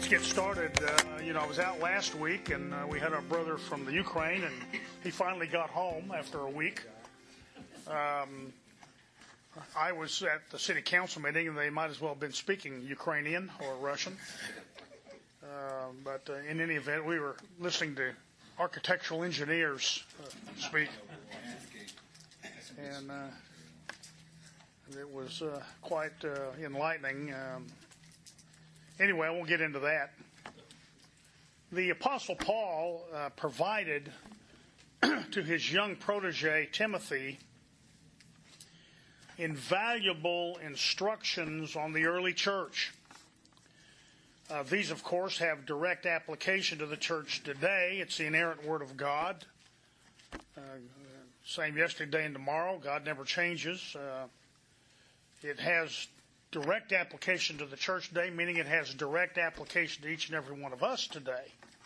Let's get started. I was out last week, and we had our brother from the Ukraine, and he finally got home after a week. I was at the city council meeting, and they might as well have been speaking Ukrainian or Russian. But in any event, we were listening to architectural engineers speak, and it was quite enlightening. Anyway, I won't get into that. The Apostle Paul provided to his young protege, Timothy, invaluable instructions on the early church. These, of course, have direct application to the church today. It's the inerrant Word of God. Same yesterday and tomorrow. God never changes. It has direct application to the church today, meaning it has direct application to each and every one of us today.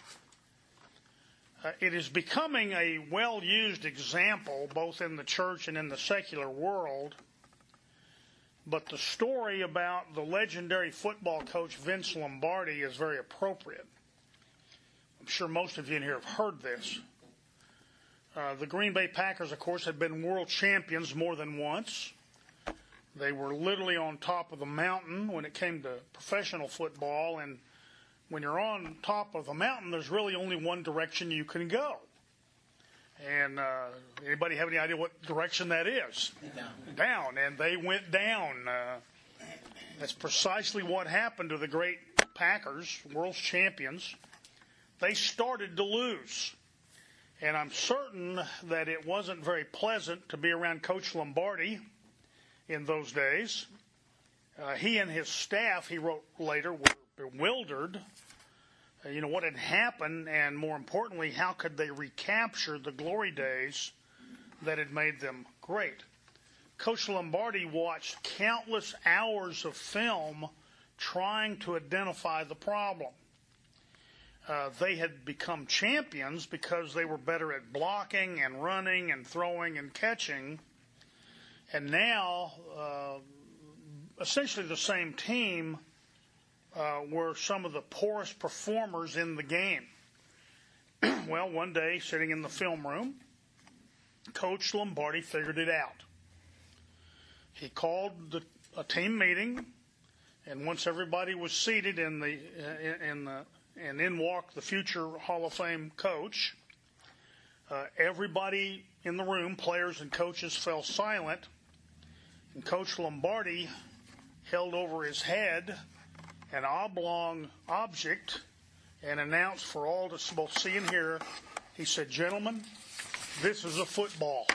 It is becoming a well-used example both in the church and in the secular world. But the story about the legendary football coach Vince Lombardi is very appropriate. I'm sure most of you in here have heard this. The Green Bay Packers, of course, have been world champions more than once. They were literally on top of the mountain when it came to professional football. And when you're on top of the mountain, there's really only one direction you can go. And anybody have any idea what direction that is? Down. And they went down. That's precisely what happened to the great Packers, world champions. They started to lose. And I'm certain that it wasn't very pleasant to be around Coach Lombardi in those days. He and his staff, he wrote later, were bewildered. What had happened, and more importantly, how could they recapture the glory days that had made them great? Coach Lombardi watched countless hours of film trying to identify the problem. They had become champions because they were better at blocking and running and throwing and catching. And now, essentially the same team were some of the poorest performers in the game. Well, one day, sitting in the film room, Coach Lombardi figured it out. He called a team meeting, and once everybody was seated and in walked the future Hall of Fame coach, everybody in the room, players and coaches, fell silent, and Coach Lombardi held over his head an oblong object and announced for all to both see and hear. He said, "Gentlemen, this is a football."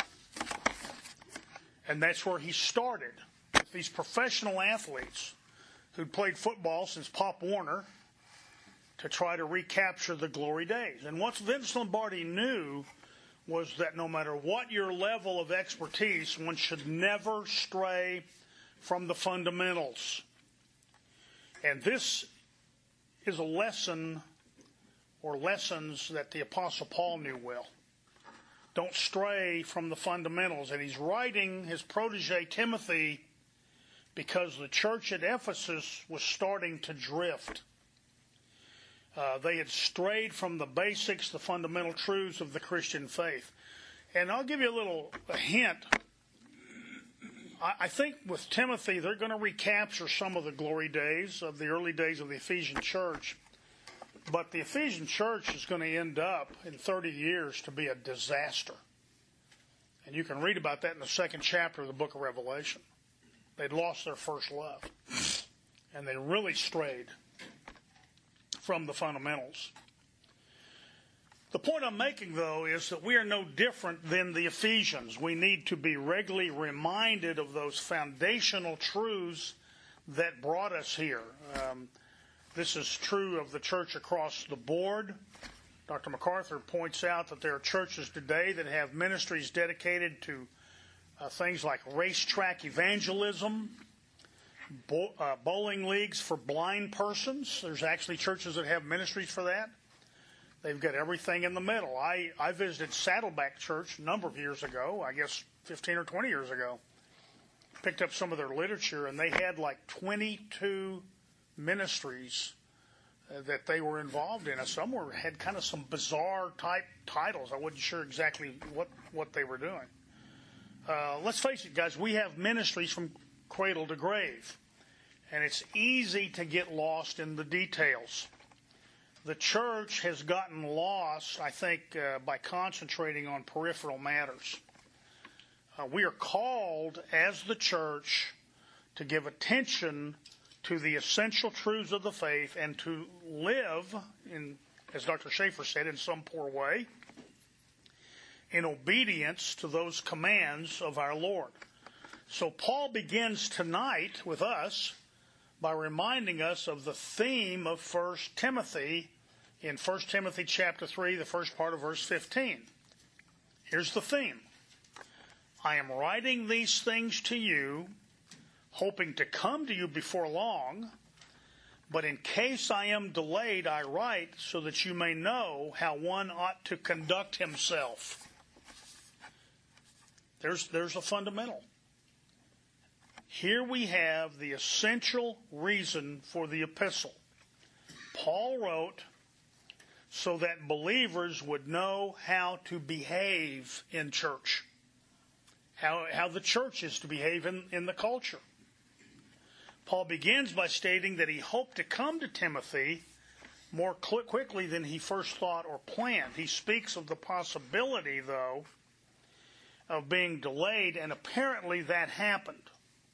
And that's where he started, with these professional athletes who'd played football since Pop Warner, to try to recapture the glory days. And what Vince Lombardi knew was that no matter what your level of expertise, one should never stray from the fundamentals. And this is a lesson or lessons that the Apostle Paul knew well. Don't stray from the fundamentals. And he's writing his protege Timothy because the church at Ephesus was starting to drift. They had strayed from the basics, the fundamental truths of the Christian faith. And I'll give you a hint. I think with Timothy, they're going to recapture some of the glory days of the early days of the Ephesian church. But the Ephesian church is going to end up in 30 years to be a disaster. And you can read about that in the second chapter of the book of Revelation. They'd lost their first love. And they really strayed from the fundamentals. The point I'm making, though, is that we are no different than the Ephesians. We need to be regularly reminded of those foundational truths that brought us here. This is true of the church across the board. Dr. MacArthur points out that there are churches today that have ministries dedicated to things like racetrack evangelism, bowling leagues for blind persons. There's actually churches that have ministries for that. They've got everything in the middle. I visited Saddleback Church a number of years ago, I guess 15 or 20 years ago. Picked up some of their literature, and they had like 22 ministries that they were involved in. Some had kind of some bizarre type titles. I wasn't sure exactly what they were doing. Let's face it, guys, we have ministries from cradle to grave, and it's easy to get lost in the details. The church has gotten lost, I think, by concentrating on peripheral matters. We are called as the church to give attention to the essential truths of the faith and to live, as Dr. Schaefer said, in some poor way, in obedience to those commands of our Lord. So Paul begins tonight with us by reminding us of the theme of 1 Timothy in 1 Timothy chapter 3, the first part of verse 15. Here's the theme. I am writing these things to you, hoping to come to you before long, but in case I am delayed, I write so that you may know how one ought to conduct himself. There's a fundamental. Here we have the essential reason for the epistle. Paul wrote so that believers would know how to behave in church, how the church is to behave in the culture. Paul begins by stating that he hoped to come to Timothy more quickly than he first thought or planned. He speaks of the possibility, though, of being delayed, and apparently that happened.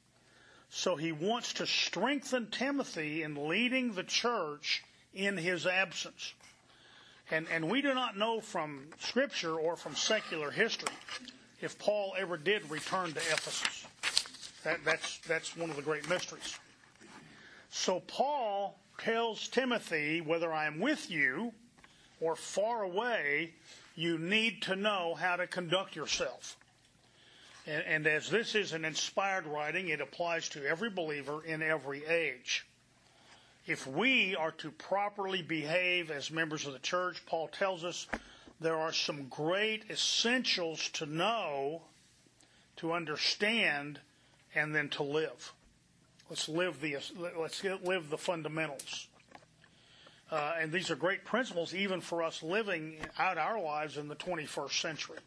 So he wants to strengthen Timothy in leading the church in his absence. And we do not know from Scripture or from secular history if Paul ever did return to Ephesus. That's one of the great mysteries. So Paul tells Timothy, whether I am with you or far away, you need to know how to conduct yourself. And as this is an inspired writing, it applies to every believer in every age. If we are to properly behave as members of the church, Paul tells us there are some great essentials to know, to understand, and then to live. Let's live the fundamentals. And these are great principles even for us living out our lives in the 21st century.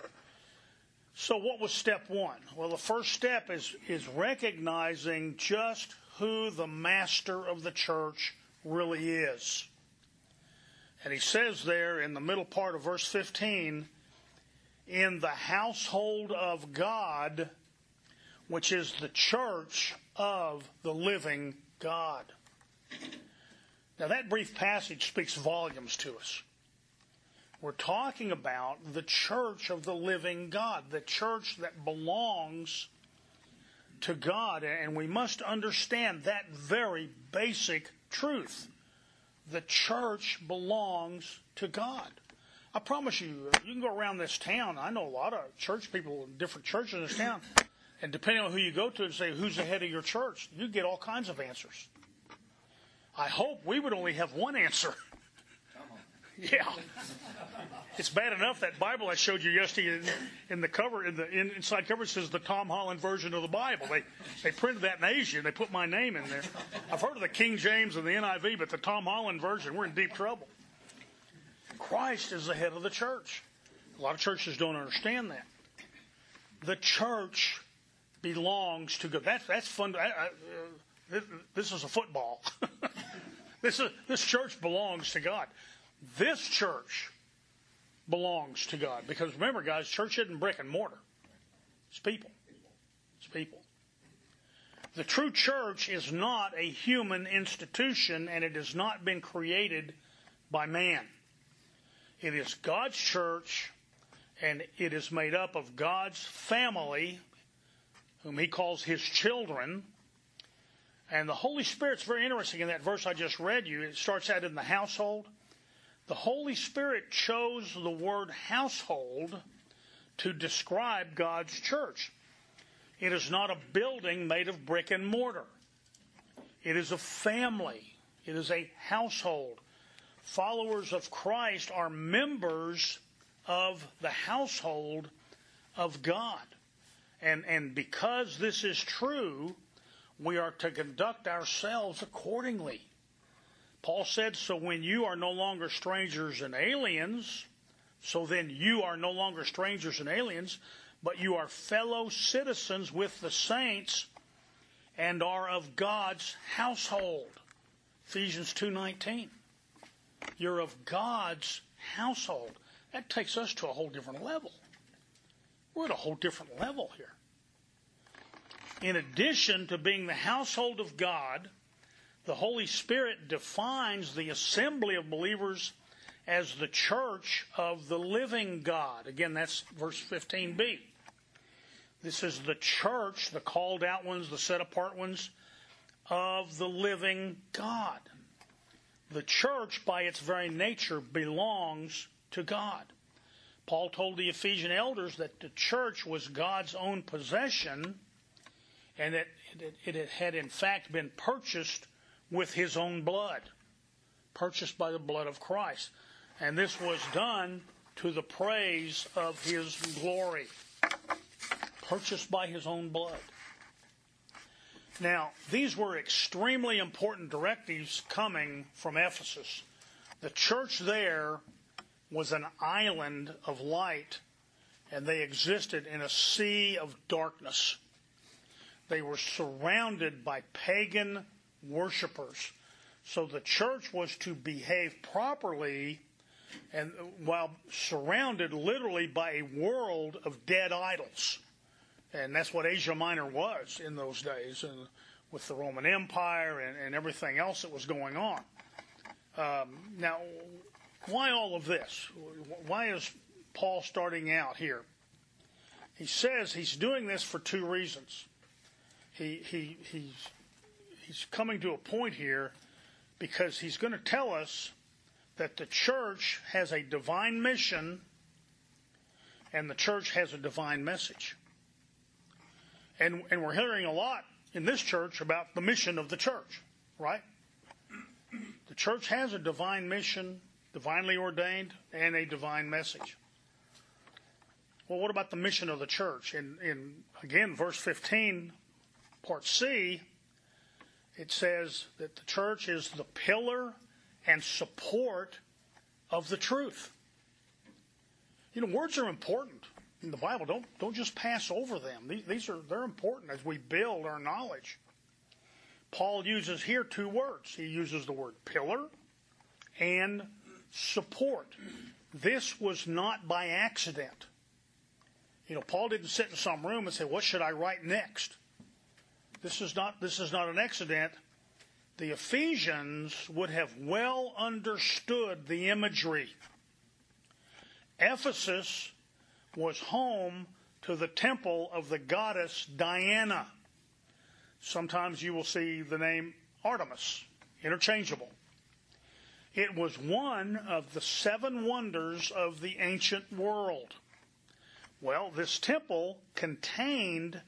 So what was step one? Well, the first step is recognizing just who the master of the church really is. And he says there in the middle part of verse 15, in the household of God, which is the church of the living God. Now that brief passage speaks volumes to us. We're talking about the church of the living God, the church that belongs to God, and we must understand that very basic truth. The church belongs to God. I promise you, you can go around this town. I know a lot of church people in different churches in this town, and depending on who you go to and say, who's the head of your church, you get all kinds of answers. I hope we would only have one answer. Yeah. It's bad enough that Bible I showed you yesterday in the cover, inside cover, it says the Tom Holland version of the Bible. They printed that in Asia and they put my name in there. I've heard of the King James and the NIV, but the Tom Holland version, we're in deep trouble. Christ is the head of the church. A lot of churches don't understand that. The church belongs to God. That's fun. This is a football. This church belongs to God. This church belongs to God. Because remember, guys, church isn't brick and mortar. It's people. It's people. The true church is not a human institution, and it has not been created by man. It is God's church, and it is made up of God's family, whom he calls his children. And the Holy Spirit's very interesting in that verse I just read you. It starts out in the household. The Holy Spirit chose the word household to describe God's church. It is not a building made of brick and mortar. It is a family. It is a household. Followers of Christ are members of the household of God. And because this is true, we are to conduct ourselves accordingly. Paul said, so when you are no longer strangers and aliens, so then you are no longer strangers and aliens, but you are fellow citizens with the saints and are of God's household. Ephesians 2:19. You're of God's household. That takes us to a whole different level. We're at a whole different level here. In addition to being the household of God, the Holy Spirit defines the assembly of believers as the church of the living God. Again, that's verse 15b. This is the church, the called out ones, the set apart ones, of the living God. The church, by its very nature, belongs to God. Paul told the Ephesian elders that the church was God's own possession, and that it had in fact been purchased with his own blood, purchased by the blood of Christ. And this was done to the praise of his glory, purchased by his own blood. Now, these were extremely important directives coming from Ephesus. The church there was an island of light, and they existed in a sea of darkness. They were surrounded by pagan worshipers. So the church was to behave properly, and while surrounded literally by a world of dead idols. And that's what Asia Minor was in those days, and with the Roman Empire and everything else that was going on. Now, why all of this? Why is Paul starting out here? He says he's doing this for two reasons. He's coming to a point here because he's going to tell us that the church has a divine mission and the church has a divine message. And we're hearing a lot in this church about the mission of the church, right? The church has a divine mission, divinely ordained, and a divine message. Well, what about the mission of the church? In again, verse 15, part C, it says that the church is the pillar and support of the truth. You know, words are important in the Bible. Don't just pass over them. They're important as we build our knowledge. Paul uses here two words. He uses the word pillar and support. This was not by accident. You know, Paul didn't sit in some room and say, "What should I write next?" This is not an accident. The Ephesians would have well understood the imagery. Ephesus was home to the temple of the goddess Diana. Sometimes you will see the name Artemis, interchangeable. It was one of the 7 wonders of the ancient world. Well, this temple contained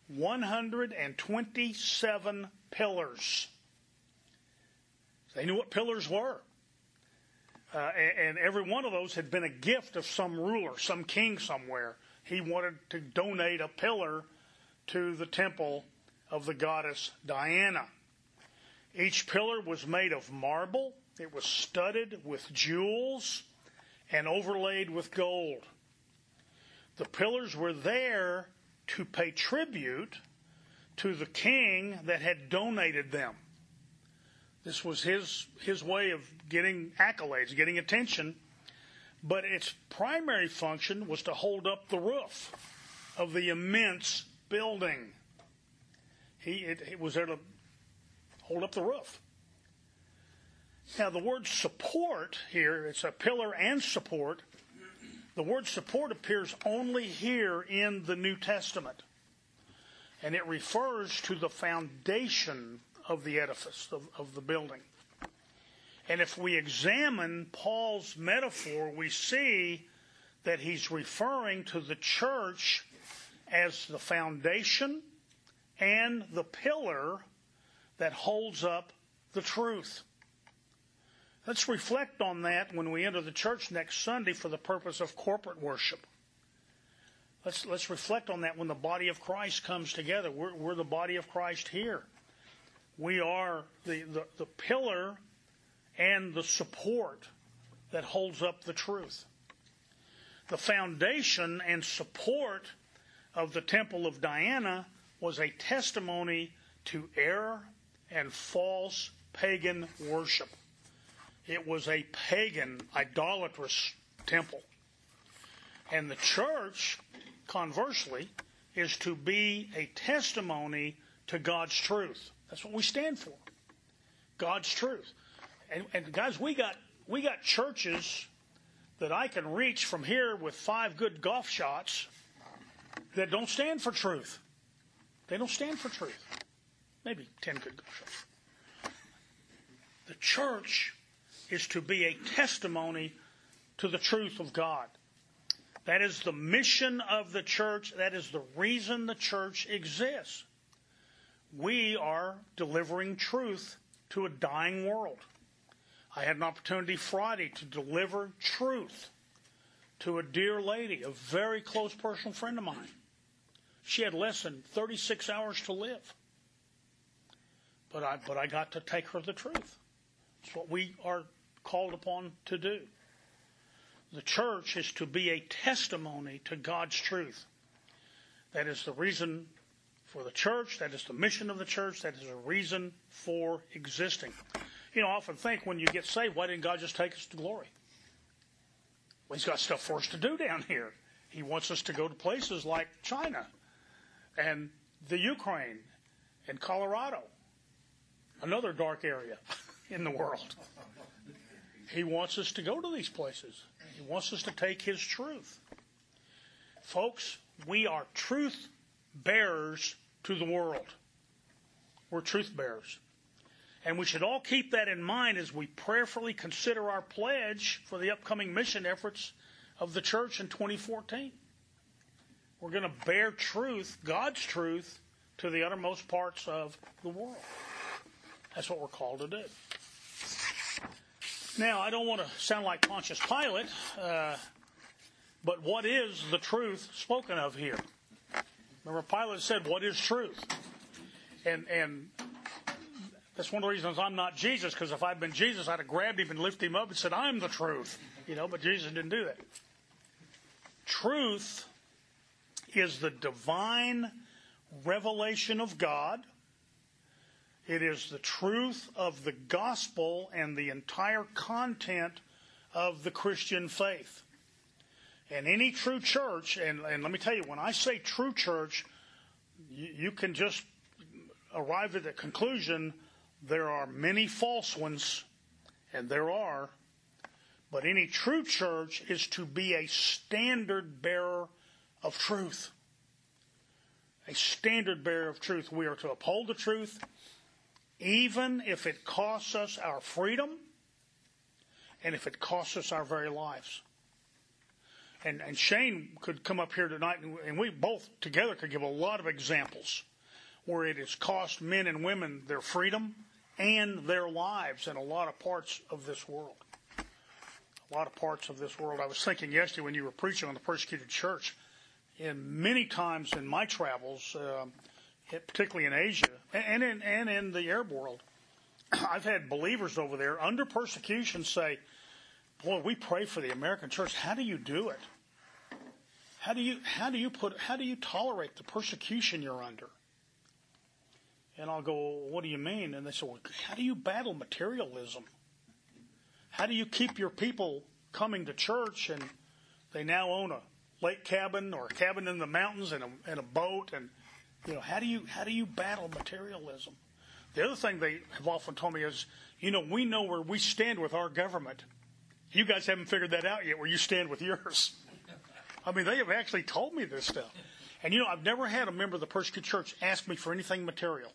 127 pillars. They knew what pillars were. And every one of those had been a gift of some ruler, some king somewhere. He wanted to donate a pillar to the temple of the goddess Diana. Each pillar was made of marble. It was studded with jewels and overlaid with gold. The pillars were there to pay tribute to the king that had donated them. This was his way of getting accolades, getting attention. But its primary function was to hold up the roof of the immense building. It was there to hold up the roof. Now, the word support here, it's a pillar and support. The word support appears only here in the New Testament. And it refers to the foundation of the edifice, of the building. And if we examine Paul's metaphor, we see that he's referring to the church as the foundation and the pillar that holds up the truth. Let's reflect on that when we enter the church next Sunday for the purpose of corporate worship. Let's reflect on that when the body of Christ comes together. We're the body of Christ here. We are the pillar and the support that holds up the truth. The foundation and support of the Temple of Diana was a testimony to error and false pagan worship. It was a pagan, idolatrous temple. And the church, conversely, is to be a testimony to God's truth. That's what we stand for. God's truth. And guys, we got churches that I can reach from here with 5 good golf shots that don't stand for truth. They don't stand for truth. Maybe 10 good golf shots. The church is to be a testimony to the truth of God. That is the mission of the church. That is the reason the church exists. We are delivering truth to a dying world. I had an opportunity Friday to deliver truth to a dear lady, a very close personal friend of mine. She had less than 36 hours to live. But I got to take her the truth. It's what we are called upon to do. The church is to be a testimony to God's truth. That is the reason for the church. That is the mission of the church. That is a reason for existing. You know, I often think when you get saved, why didn't God just take us to glory? Well, He's got stuff for us to do down here. He wants us to go to places like China and the Ukraine and Colorado, another dark area in the world. He wants us to go to these places. He wants us to take His truth. Folks, we are truth bearers to the world. We're truth bearers. And we should all keep that in mind as we prayerfully consider our pledge for the upcoming mission efforts of the church in 2014. We're going to bear truth, God's truth, to the uttermost parts of the world. That's what we're called to do. Now, I don't want to sound like Pontius Pilate, but what is the truth spoken of here? Remember, Pilate said, "What is truth?" And that's one of the reasons I'm not Jesus, because if I'd been Jesus, I'd have grabbed him and lifted him up and said, "I'm the truth." But Jesus didn't do that. Truth is the divine revelation of God. It is the truth of the gospel and the entire content of the Christian faith. And any true church, and let me tell you, when I say true church, you can just arrive at the conclusion there are many false ones, and there are, but any true church is to be a standard bearer of truth. A standard bearer of truth. We are to uphold the truth, even if it costs us our freedom and if it costs us our very lives. And Shane could come up here tonight, and we both together could give a lot of examples where it has cost men and women their freedom and their lives in a lot of parts of this world. A lot of parts of this world. I was thinking yesterday when you were preaching on the persecuted church, and many times in my travels, particularly in Asia and in the Arab world, I've had believers over there under persecution say, "Boy, we pray for the American church. How do you do it? How do you tolerate the persecution you're under?" And I'll go, "What do you mean?" And they say, "Well, how do you battle materialism? How do you keep your people coming to church and they now own a lake cabin or a cabin in the mountains and a boat, and how do you battle materialism?" The other thing they have often told me is, we know where we stand with our government. You guys haven't figured that out yet, where you stand with yours. I mean, they have actually told me this stuff. And I've never had a member of the persecuted church ask me for anything material.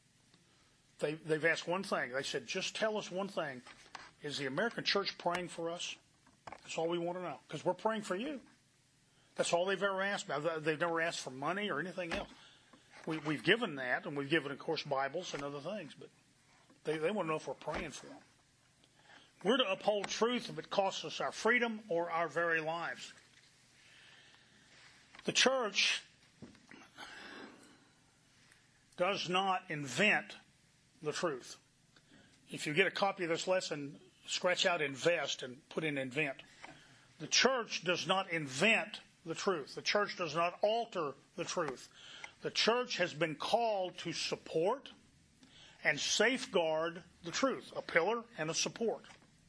They've asked one thing. They said, "Just tell us one thing. Is the American church praying for us?" That's all we want to know, because we're praying for you. That's all they've ever asked me. They've never asked for money or anything else. We've given that, and we've given, of course, Bibles and other things, but they want to know if we're praying for them. We're to uphold truth if it costs us our freedom or our very lives. The church does not invent the truth. If you get a copy of this lesson, scratch out invest and put in invent. The church does not invent the truth. The church does not alter the truth. The church has been called to support and safeguard the truth, a pillar and a support.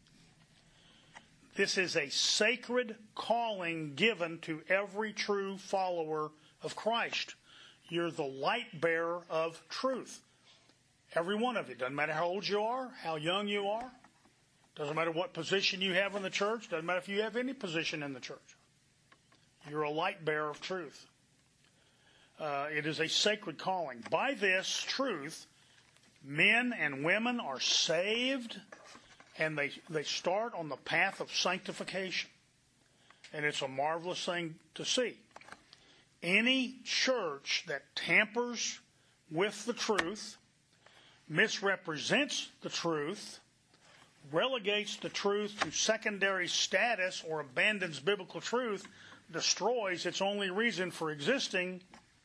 This is a sacred calling given to every true follower of Christ. You're the light bearer of truth. Every one of you. Doesn't matter how old you are, how young you are. Doesn't matter what position you have in the church. Doesn't matter if you have any position in the church. You're a light bearer of truth. It is a sacred calling. By this truth, men and women are saved, and they start on the path of sanctification. And it's a marvelous thing to see. Any church that tampers with the truth, misrepresents the truth, relegates the truth to secondary status, or abandons biblical truth, destroys its only reason for existing,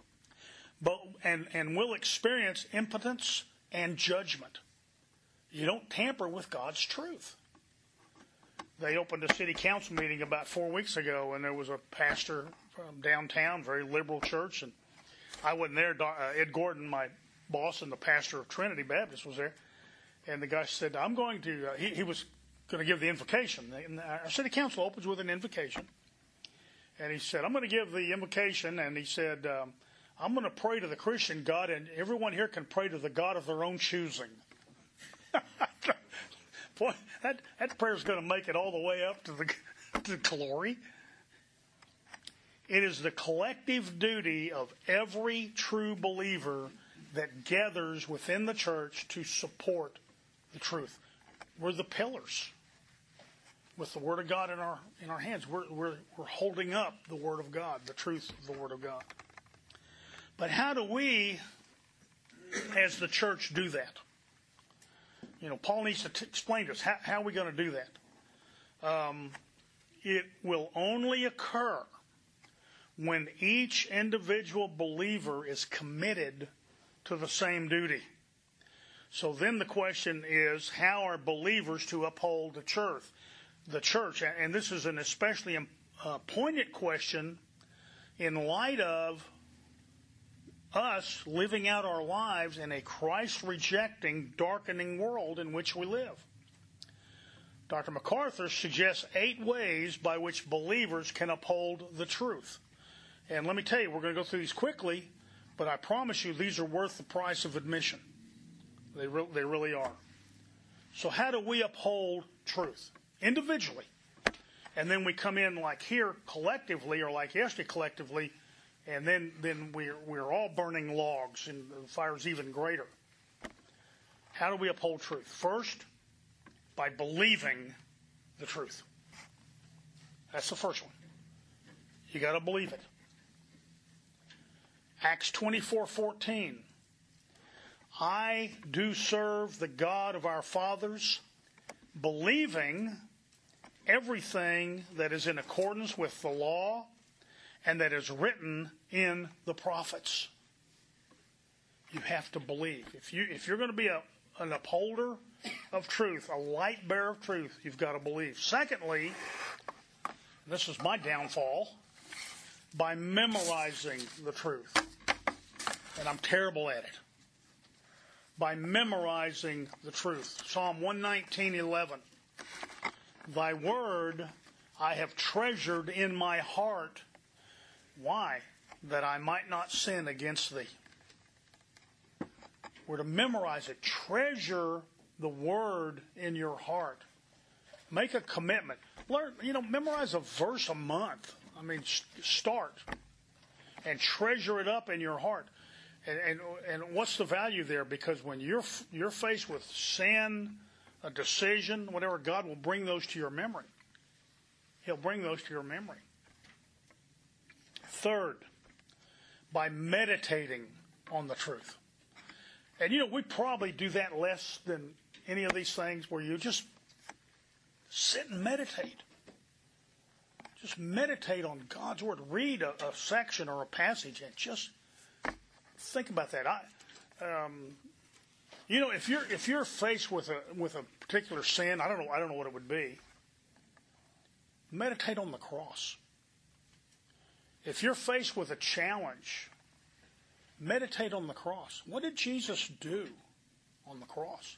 and will experience impotence and judgment. You don't tamper with God's truth. They opened a city council meeting about 4 weeks ago, and there was a pastor from downtown, very liberal church, and I wasn't there. Ed Gordon, my boss and the pastor of Trinity Baptist, was there. And the guy said, I'm going to, he was going to give the invocation. And our city council opens with an invocation. And he said, I'm going to give the invocation. And he said, I'm going to pray to the Christian God, and everyone here can pray to the God of their own choosing. Boy, that prayer is going to make it all the way up to glory. It is the collective duty of every true believer that gathers within the church to support the truth. We're the pillars. With the Word of God in our hands, we're holding up the Word of God, the truth of the Word of God. But how do we, as the church, do that? Paul needs to explain to us, how are we going to do that? It will only occur when each individual believer is committed to the same duty. So then the question is, how are believers to uphold the church? And this is an especially poignant question in light of us living out our lives in a Christ-rejecting, darkening world in which we live. Dr. MacArthur suggests 8 ways by which believers can uphold the truth. And let me tell you, we're going to go through these quickly, but I promise you these are worth the price of admission. They really are. So how do we uphold truth? Individually. And then we come in like here collectively, or like yesterday collectively, and then we're all burning logs, and the fire's even greater. How do we uphold truth? First, by believing the truth. That's the first one. You got to believe it. Acts 24:14. I do serve the God of our fathers, believing everything that is in accordance with the law and that is written in the prophets. You have to believe. If you're going to be an upholder of truth, a light bearer of truth, you've got to believe. Secondly, this is my downfall, by memorizing the truth. And I'm terrible at it. By memorizing the truth. Psalm 119:11. Thy word I have treasured in my heart. Why? That I might not sin against thee. We're to memorize it. Treasure the word in your heart. Make a commitment. Learn, memorize a verse a month. Start. And treasure it up in your heart. And what's the value there? Because when you're faced with sin, a decision, whatever, God will bring those to your memory. He'll bring those to your memory. Third, by meditating on the truth. And we probably do that less than any of these things, where you just sit and meditate. Just meditate on God's Word. Read a section or a passage and just think about that. You know, if you're faced with a particular sin, I don't know what it would be. Meditate on the cross. If you're faced with a challenge, meditate on the cross. What did Jesus do on the cross?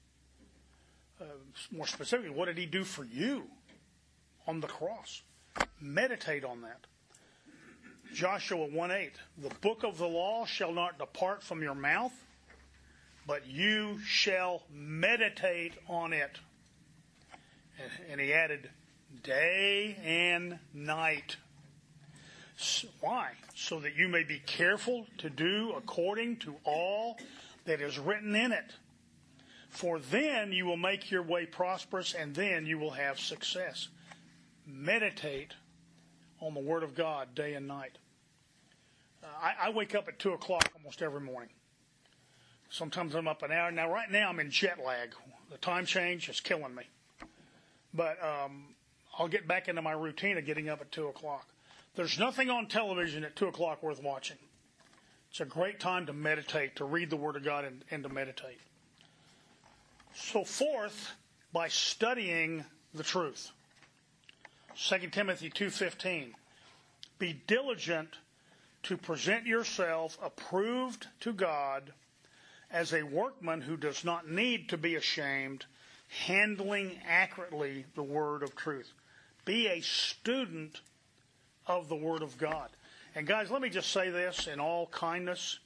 More specifically, what did he do for you on the cross? Meditate on that. Joshua 1:8, the book of the law shall not depart from your mouth, but you shall meditate on it. And he added, day and night. Why? So that you may be careful to do according to all that is written in it. For then you will make your way prosperous, and then you will have success. Meditate on the Word of God day and night. I wake up at 2 o'clock almost every morning. Sometimes I'm up an hour. Now, right now I'm in jet lag. The time change is killing me. But I'll get back into my routine of getting up at 2 o'clock. There's nothing on television at 2 o'clock worth watching. It's a great time to meditate, to read the Word of God and to meditate. So fourth, by studying the truth. 2 Timothy 2:15. Be diligent to present yourself approved to God as a workman who does not need to be ashamed, handling accurately the word of truth. Be a student of the Word of God. And guys, let me just say this in all kindness.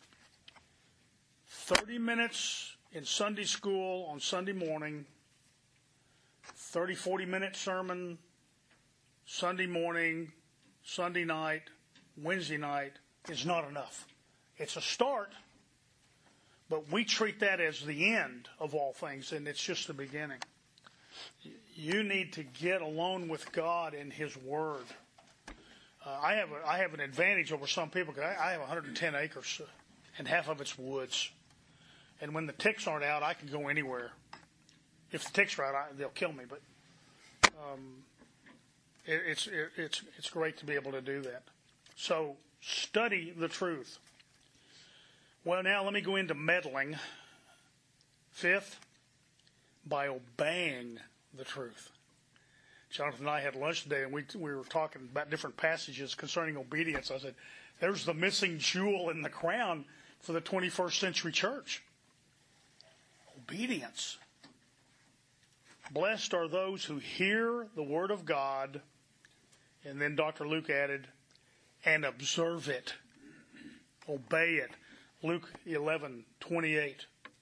30 minutes in Sunday school on Sunday morning, 30, 40-minute sermon Sunday morning, Sunday night, Wednesday night is not enough. It's a start, but we treat that as the end of all things, and it's just the beginning. You need to get alone with God and His Word. I have an advantage over some people because I have 110 acres and half of it's woods. And when the ticks aren't out, I can go anywhere. If the ticks are out, they'll kill me. But it's great to be able to do that. So study the truth. Well, now let me go into meddling. Fifth, by obeying the truth. Jonathan and I had lunch today, and we were talking about different passages concerning obedience. I said, there's the missing jewel in the crown for the 21st century church. Obedience. Blessed are those who hear the word of God, and then Dr. Luke added, and observe it. Obey it. Luke 11:28.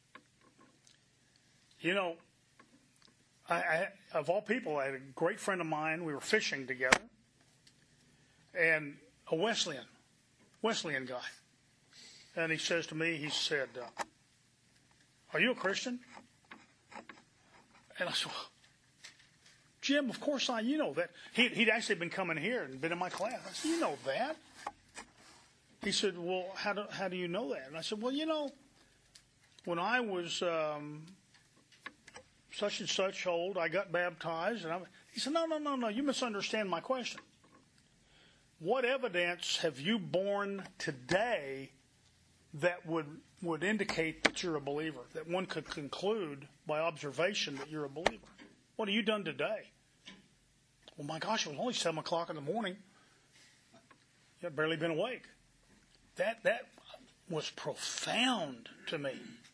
You know, I of all people, I had a great friend of mine. We were fishing together, and a Wesleyan guy. And he says to me, he said, are you a Christian? And I said, well, Jim, of course you know that. He'd actually been coming here and been in my class. I said, you know that? He said, well, how do you know that? And I said, well, you know, when I was such and such old, I got baptized. And he said, no, you misunderstand my question. What evidence have you borne today that would indicate that you're a believer, that one could conclude by observation that you're a believer? What have you done today? Well, my gosh, it was only 7 o'clock in the morning. You've barely been awake. That was profound to me.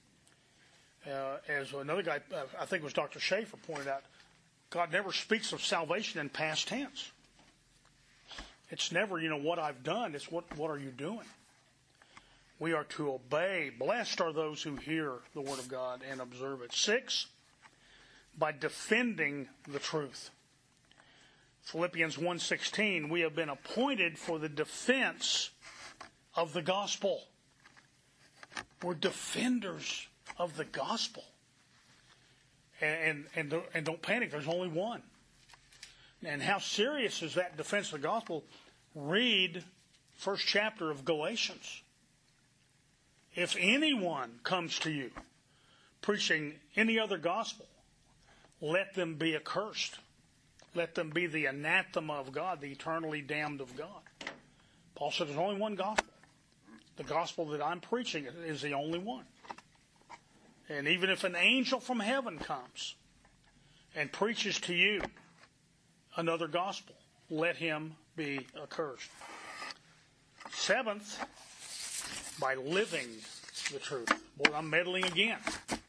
As another guy, I think it was Dr. Schaefer, pointed out, God never speaks of salvation in past tense. It's never, what I've done. It's what are you doing? We are to obey. Blessed are those who hear the word of God and observe it. 6, by defending the truth. Philippians 1:16, we have been appointed for the defense of the gospel. We're defenders of the gospel. And don't panic, there's only one. And how serious is that defense of the gospel? Read first chapter of Galatians. If anyone comes to you preaching any other gospel, let them be accursed. Let them be the anathema of God, the eternally damned of God. Paul said there's only one gospel. The gospel that I'm preaching is the only one. And even if an angel from heaven comes and preaches to you another gospel, let him be accursed. Seventh, by living the truth. Boy, I'm meddling again.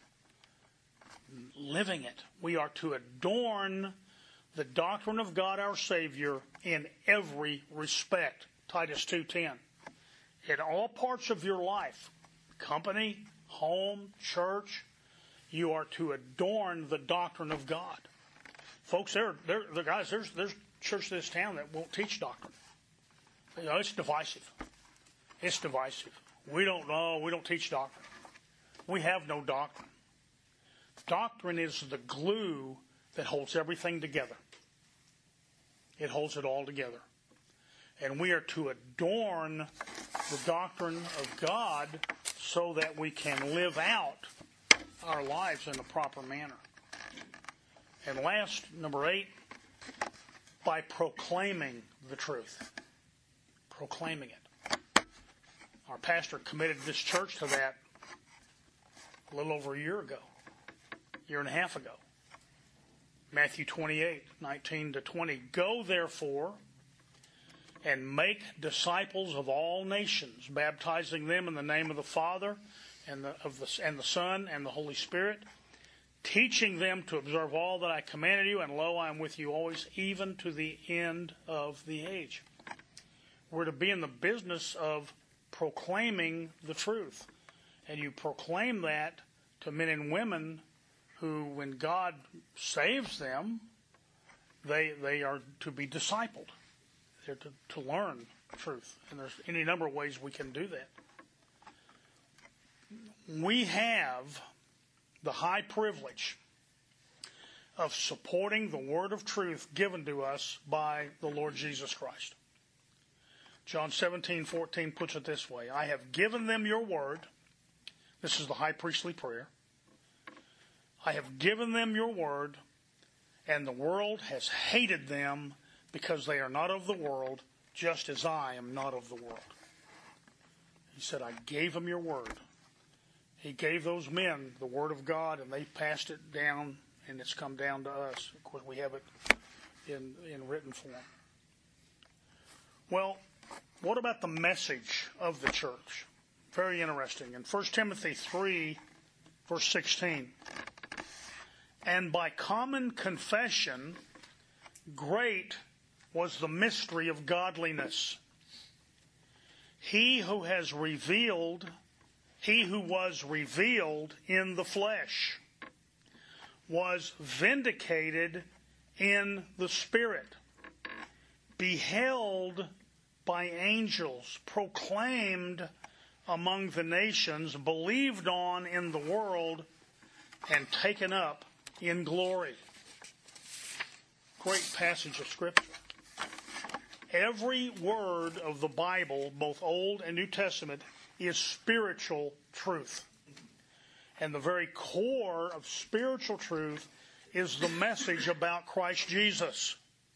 Living it. We are to adorn the doctrine of God our Savior in every respect. Titus 2:10. In all parts of your life, company, home, church, you are to adorn the doctrine of God. Folks, there's church in this town that won't teach doctrine. You know, it's divisive. It's divisive. We don't teach doctrine. We have no doctrine. Doctrine is the glue that holds everything together. It holds it all together. And we are to adorn the doctrine of God so that we can live out our lives in a proper manner. And last, number 8, by proclaiming the truth. Proclaiming it. Our pastor committed this church to that a little over a year and a half ago. Matthew 28:19-20. Go therefore and make disciples of all nations, baptizing them in the name of the Father and the Son and the Holy Spirit, teaching them to observe all that I commanded you, and lo, I am with you always, even to the end of the age. We're to be in the business of proclaiming the truth. And you proclaim that to men and women who, when God saves them, they are to be discipled. They're to learn truth. And there's any number of ways we can do that. We have the high privilege of supporting the word of truth given to us by the Lord Jesus Christ. John 17:14 puts it this way. I have given them your word. This is the high priestly prayer. I have given them your word, and the world has hated them because they are not of the world, just as I am not of the world. He said, I gave them your word. He gave those men the word of God, and they passed it down, and it's come down to us. Of course, we have it in written form. Well, what about the message of the church? Very interesting. In 1 Timothy 3, verse 16, and by common confession, great was the mystery of godliness. He who was revealed in the flesh was vindicated in the Spirit, beheld by angels, proclaimed among the nations, believed on in the world, and taken up in glory. Great passage of Scripture. Every word of the Bible, both Old and New Testament, is spiritual truth. And the very core of spiritual truth is the message about Christ Jesus.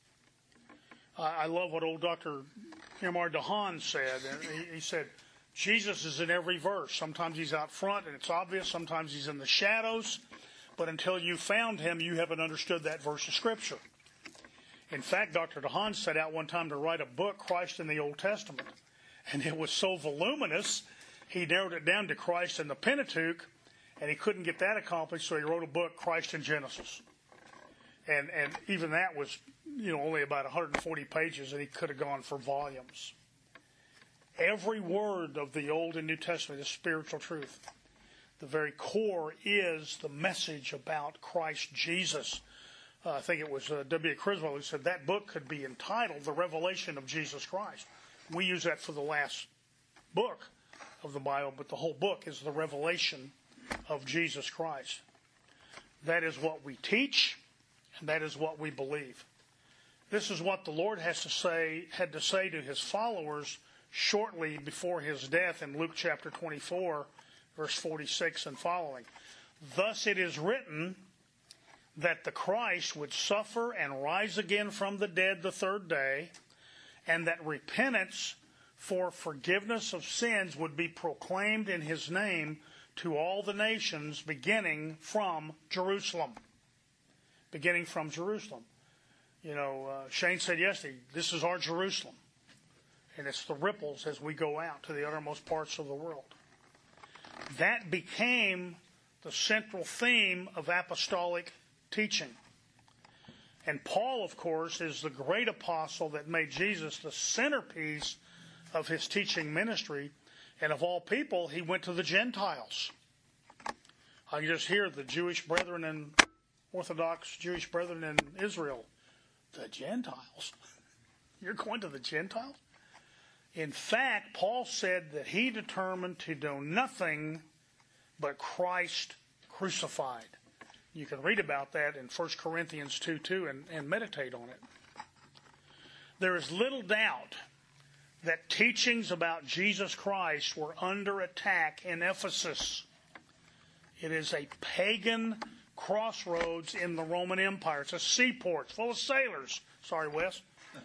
I love what old Dr. M.R. DeHaan said. He said, Jesus is in every verse. Sometimes he's out front and it's obvious. Sometimes he's in the shadows. But until you found him, you haven't understood that verse of Scripture. In fact, Dr. DeHaan set out one time to write a book, Christ in the Old Testament. And it was so voluminous, he narrowed it down to Christ in the Pentateuch, and he couldn't get that accomplished, so he wrote a book, Christ in Genesis. And even that was, only about 140 pages, and he could have gone for volumes. Every word of the Old and New Testament is spiritual truth. The very core is the message about Christ Jesus. I think it was W. Criswell who said that book could be entitled The Revelation of Jesus Christ. We use that for the last book of the Bible, but the whole book is the revelation of Jesus Christ. That is what we teach, and that is what we believe. This is what the Lord had to say to his followers shortly before his death in Luke chapter 24, verse 46 and following. Thus it is written that the Christ would suffer and rise again from the dead the third day, and that repentance for forgiveness of sins would be proclaimed in his name to all the nations, beginning from Jerusalem. Beginning from Jerusalem. You know, Shane said yesterday, this is our Jerusalem. And it's the ripples as we go out to the uttermost parts of the world. That became the central theme of apostolic teaching. And Paul, of course, is the great apostle that made Jesus the centerpiece of his teaching ministry. And of all people, he went to the Gentiles. I can just hear the Jewish brethren and Orthodox Jewish brethren in Israel. The Gentiles? You're going to the Gentiles? In fact, Paul said that he determined to do nothing but Christ crucified. You can read about that in 1 Corinthians 2:2 and meditate on it. There is little doubt that teachings about Jesus Christ were under attack in Ephesus. It is a pagan crossroads in the Roman Empire. It's a seaport. It's full of sailors. Sorry, Wes.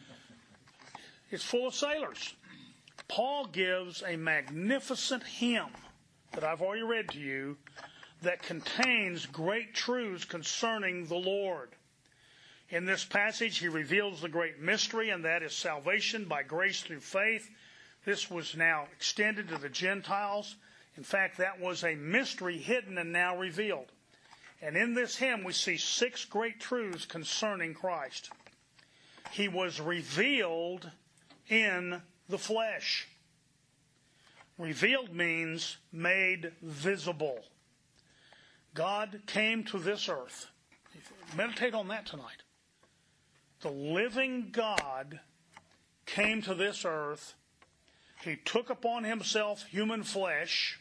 It's full of sailors. Paul gives a magnificent hymn that I've already read to you that contains great truths concerning the Lord. In this passage, he reveals the great mystery, and that is salvation by grace through faith. This was now extended to the Gentiles. In fact, that was a mystery hidden and now revealed. And in this hymn, we see 6 great truths concerning Christ. He was revealed in the flesh. Revealed means made visible. God came to this earth. Meditate on that tonight. The living God came to this earth. He took upon himself human flesh.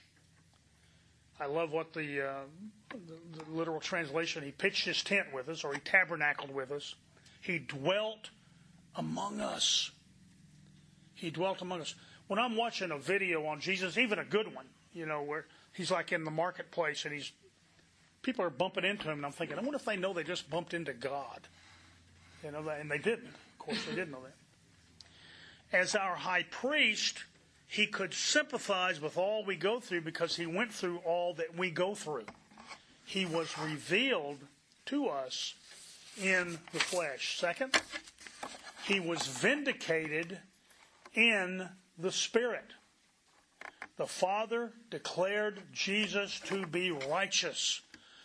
I love what the literal translation, he pitched his tent with us, or he tabernacled with us. He dwelt among us. He dwelt among us. When I'm watching a video on Jesus, even a good one, you know, where he's like in the marketplace and people are bumping into him, and I'm thinking, I wonder if they know they just bumped into God. You know, and they didn't. Of course, they didn't know that. As our high priest, he could sympathize with all we go through because he went through all that we go through. He was revealed to us in the flesh. Second, he was vindicated in the Spirit. The Father declared Jesus to be righteous.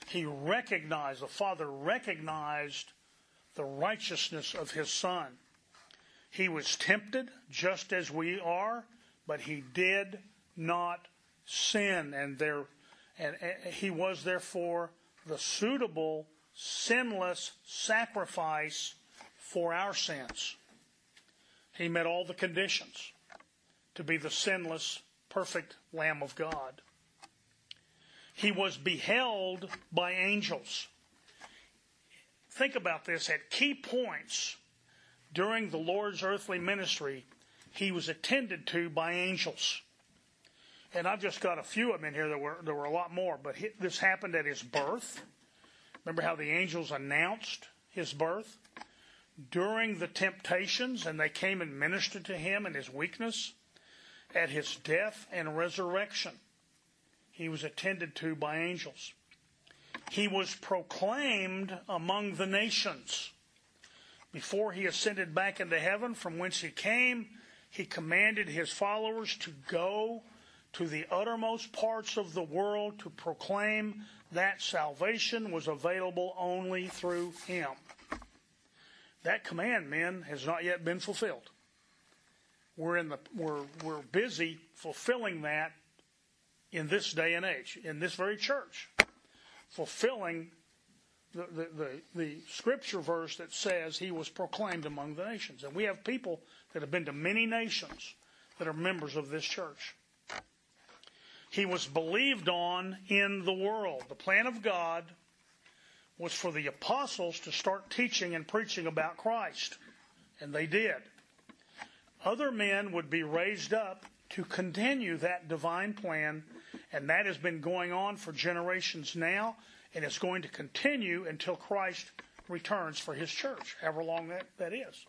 The Father recognized the righteousness of his Son. He was tempted just as we are, but he did not sin. And he was therefore the suitable, sinless sacrifice for our sins. He met all the conditions to be the sinless, perfect Lamb of God. He was beheld by angels. Think about this. At key points during the Lord's earthly ministry, he was attended to by angels. And I've just got a few of them in here. There were a lot more. But this happened at his birth. Remember how the angels announced his birth? During the temptations, and they came and ministered to him in his weakness. At his death and resurrection, he was attended to by angels. He was proclaimed among the nations. Before he ascended back into heaven from whence he came, he commanded his followers to go to the uttermost parts of the world to proclaim that salvation was available only through him. That command, men, has not yet been fulfilled. We're busy fulfilling that in this day and age, in this very church, fulfilling the scripture verse that says he was proclaimed among the nations. And we have people that have been to many nations that are members of this church. He was believed on in the world. The plan of God was for the apostles to start teaching and preaching about Christ. And they did. Other men would be raised up to continue that divine plan. And that has been going on for generations now. And it's going to continue until Christ returns for his church, however long that is.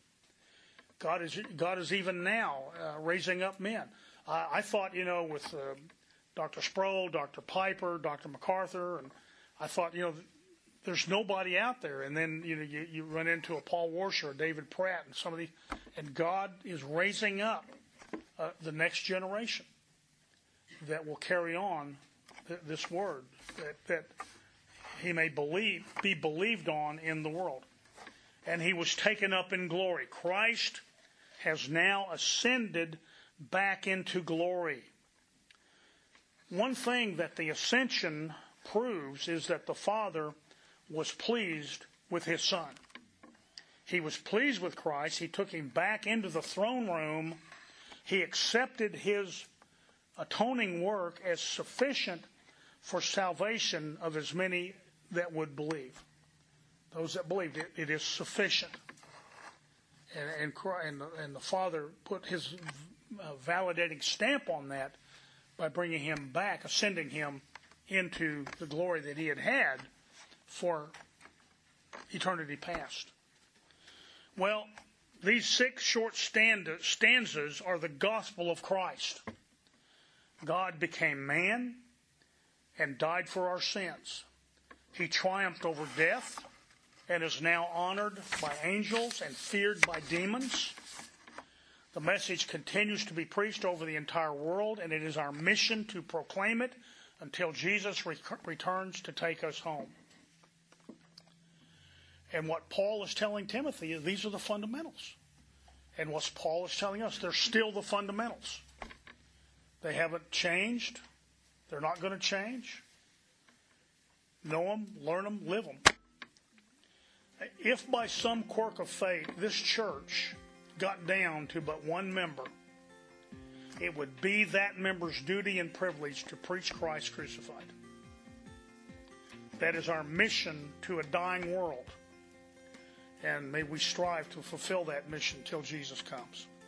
God is even now raising up men. I thought, with Dr. Sproul, Dr. Piper, Dr. MacArthur, and I thought, there's nobody out there. And then, you run into a Paul Washer, a David Pratt, and some of these, and God is raising up the next generation that will carry on this word, that he may be believed on in the world. And he was taken up in glory. Christ has now ascended back into glory. One thing that the ascension proves is that the Father was pleased with his Son. He was pleased with Christ. He took him back into the throne room. He accepted his atoning work as sufficient for salvation of as many that would believe. Those that believed it is sufficient. And the Father put his validating stamp on that by bringing him back, ascending him into the glory that he had for eternity past. Well, these 6 short stanzas are the gospel of Christ. God became man and died for our sins. He triumphed over death and is now honored by angels and feared by demons. The message continues to be preached over the entire world, and it is our mission to proclaim it until Jesus returns to take us home. And what Paul is telling Timothy is these are the fundamentals. And what Paul is telling us, they're still the fundamentals. They haven't changed. They're not going to change. Know them, learn them, live them. If by some quirk of fate this church got down to but one member, it would be that member's duty and privilege to preach Christ crucified. That is our mission to a dying world. And may we strive to fulfill that mission till Jesus comes.